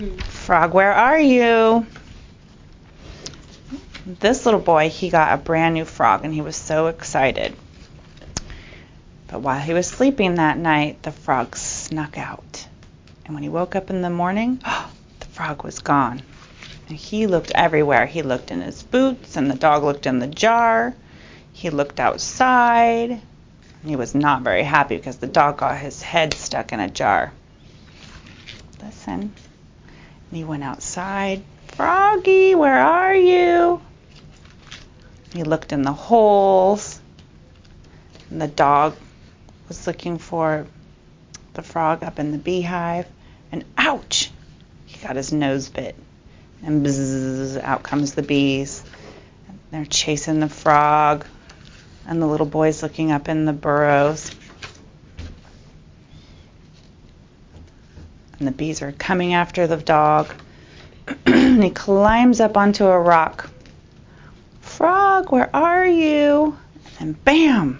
Frog, where are you? This little boy, he got a brand new frog and he was so excited. But while he was sleeping that night, the frog snuck out. And when he woke up in the morning, the frog was gone. And he looked everywhere. He looked in his boots, and the dog looked in the jar. He looked outside. And he was not very happy because the dog got his head stuck in a jar. Listen. And he went outside. Froggy, where are you? He looked in the holes. And the dog was looking for the frog up in the beehive. And ouch! He got his nose bit. And bzzz, out comes the bees. And they're chasing the frog. And the little boy's looking up in the burrows. And the bees are coming after the dog. And he climbs up onto a rock. Frog, where are you? And bam!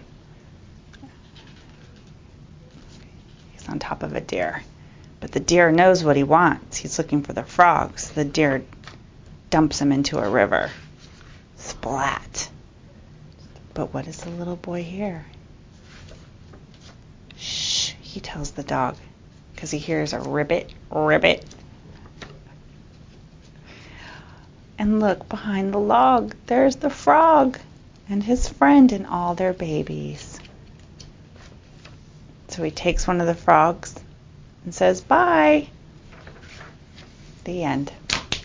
He's on top of a deer. But the deer knows what he wants. He's looking for the frog. So the deer dumps him into a river. Splat. But what does the little boy hear? Shh, he tells the dog, because he hears a ribbit, ribbit. And look, behind the log, there's the frog and his friend and all their babies. So he takes one of the frogs and says, bye. The end.